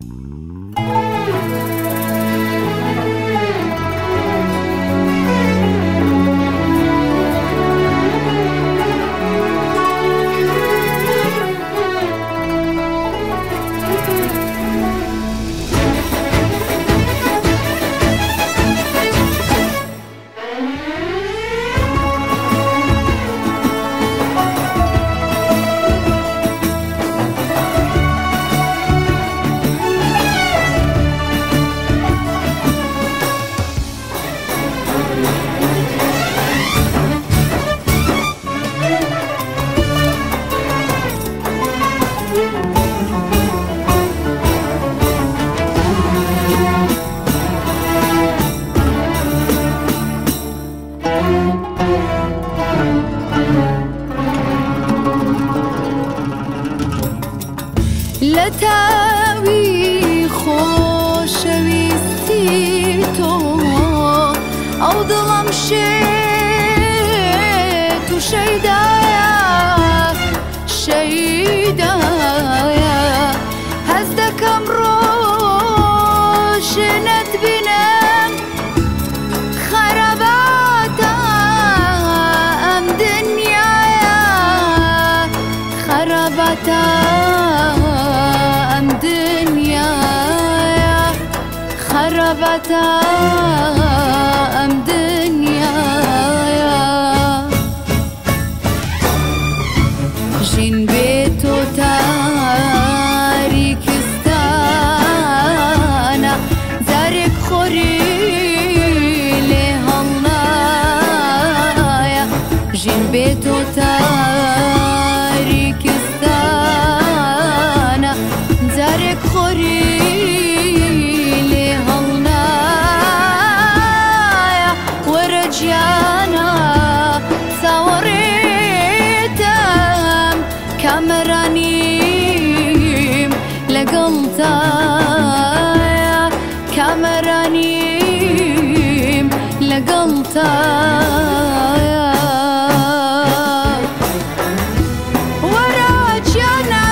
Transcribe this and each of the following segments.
لتاوی خوشویستی تو او دلم شد و شیدایا هز دکم روشنت بینم خراباتا ام دنیایا خراباتا خرابتا ام دنیایا جین بیتو تاریکستانا زارک خوری لهالنایا جین بیتو تاریکستانا زارک خوری كامرانيم لقلتايا كامرانيم لقلتايا وراجعنا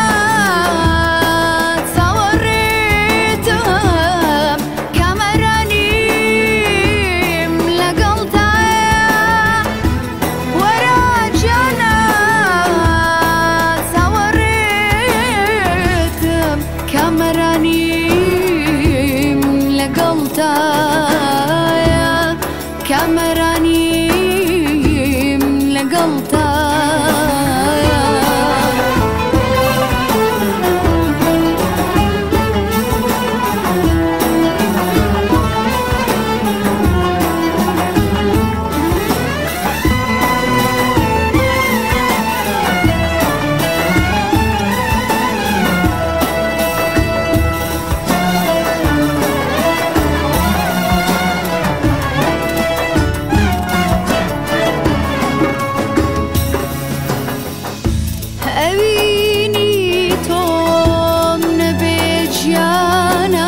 صوريتهم كامرانيم لقلتايا وراجعنا كامرانيم لقلتايا كامرانيم لقلتايا اوینی توم نبیجیانا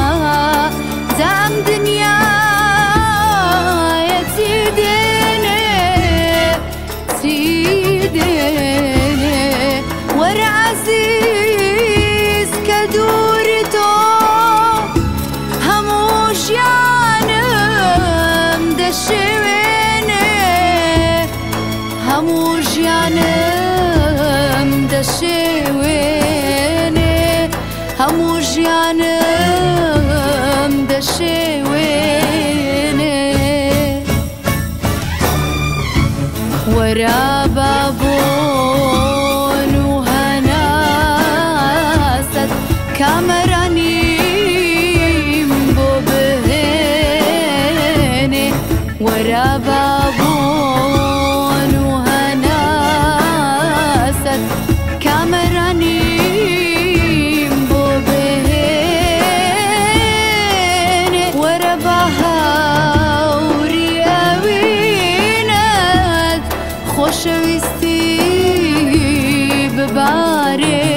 زم دنیا تیدنه ور عزیز کدوری تو هموش یانم دشوینه هموش یانم دشوینه هموش یانم دشوینه ورا بابون وهناست كامرانيم بو بهنه ورا بابون وهناست كامرانيم بو بهنه ورا بهاوري اوينت خوشويستي بباري